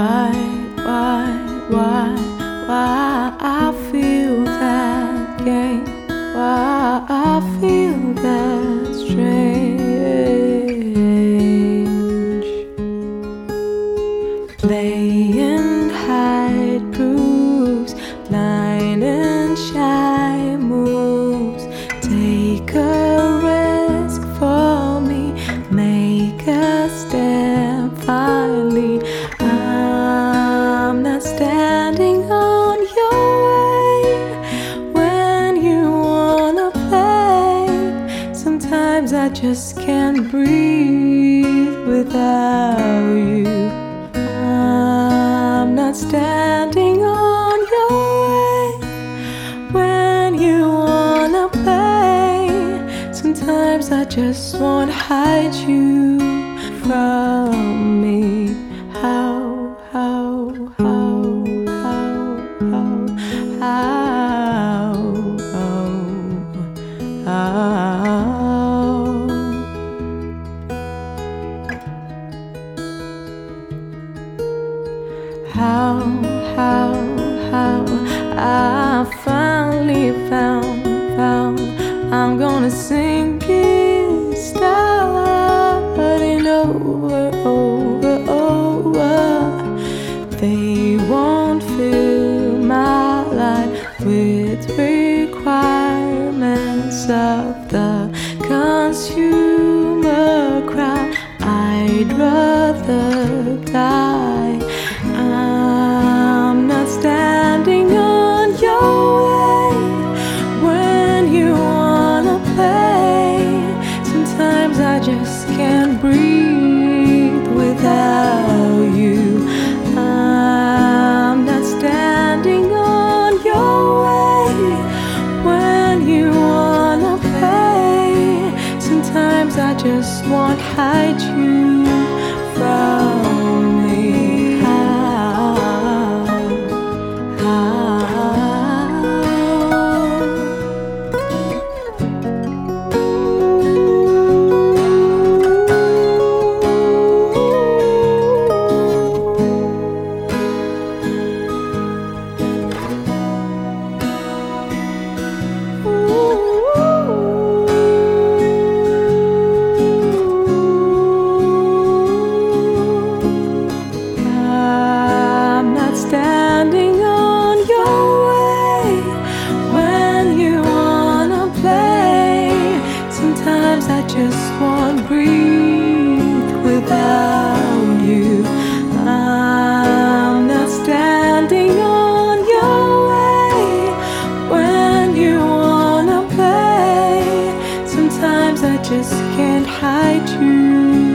why I feel that game, why I feel that strange. Play and hide proves blind and shy moves. Take a risk for me, make a stand finally. I'm not standing on your way when you wanna play. Sometimes I just can't breathe without you. I'm not standing on your way when you wanna play. Sometimes I just wanna hide you from me. How I finally found I'm gonna sing it, starting over. They won't fill my life with requirements of the consumer crowd. I'd rather die. I'm not standing on your way when you wanna play. Sometimes I just can't breathe without you. I'm not standing on your way when you wanna play. Sometimes I just won't hide you from me. Standing on your way when you wanna play. Sometimes I just won't breathe without you. I'm not standing on your way when you wanna play. Sometimes I just can't hide you.